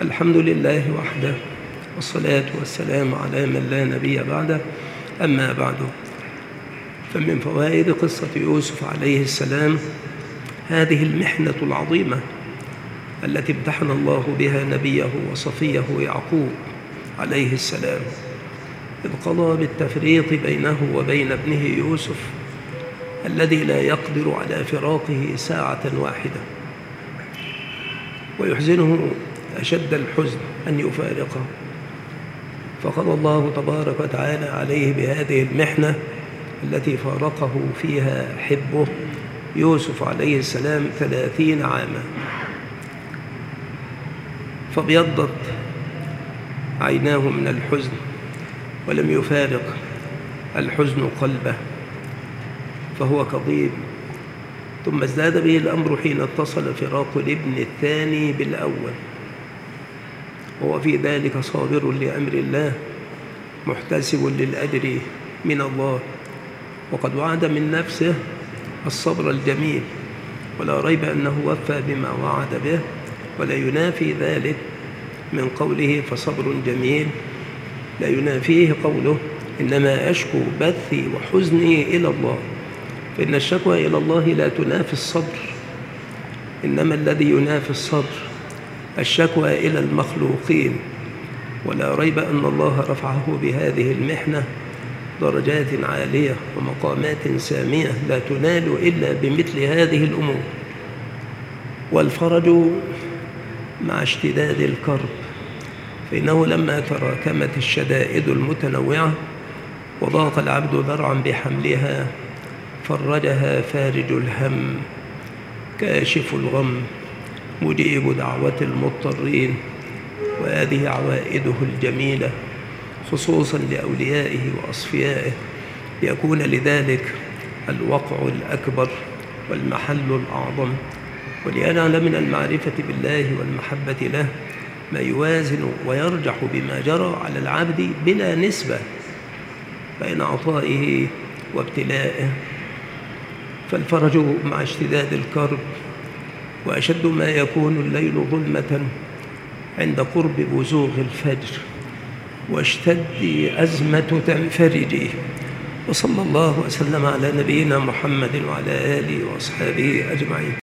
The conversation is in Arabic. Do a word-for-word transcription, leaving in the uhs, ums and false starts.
الحمد لله وحده، والصلاة والسلام على من لا نبي بعده. أما بعد، فمن فوائد قصة يوسف عليه السلام هذه المحنة العظيمة التي امتحن الله بها نبيه وصفيه يعقوب عليه السلام، إذ قضى بالتفريق بينه وبين ابنه يوسف الذي لا يقدر على فراقه ساعة واحدة، ويحزنه أشد الحزن أن يفارقه، فقضى الله تبارك وتعالى عليه بهذه المحنة التي فارقه فيها حبه يوسف عليه السلام ثلاثين عاما، فابيضت عيناه من الحزن ولم يفارق الحزن قلبه، فهو كظيم. ثم ازداد به الأمر حين اتصل فراق الابن الثاني بالأول، وهو في ذلك صابر لأمر الله محتسب للأجر من الله، وقد وعد من نفسه الصبر الجميل، ولا ريب أنه وفى بما وعد به، ولا ينافي ذلك من قوله فصبر جميل، لا ينافيه قوله إنما أشكو بثي وحزني إلى الله، فإن الشكوى إلى الله لا تنافي الصبر، إنما الذي ينافي الصبر الشكوى إلى المخلوقين. ولا ريب أن الله رفعه بهذه المحنة درجات عالية ومقامات سامية لا تنال إلا بمثل هذه الأمور. والفرج مع اشتداد الكرب، فإنه لما تراكمت الشدائد المتنوعة وضاق العبد ذرعا بحملها فرجها فارج الهم كاشف الغم مجيب دعوة المضطرين، وهذه عوائده الجميلة خصوصا لأوليائه وأصفيائه، ليكون لذلك الوقع الأكبر والمحل الأعظم، ولينال من المعرفة بالله والمحبة له ما يوازن ويرجح بما جرى على العبد بلا نسبة بين عطائه وابتلائه. فالفرج مع اشتداد الكرب، وأشد ما يكون الليل ظلمة عند قرب بزوغ الفجر واشتد أزمة تنفرجه. وصلى الله وسلم على نبينا محمد وعلى آله وأصحابه أجمعين.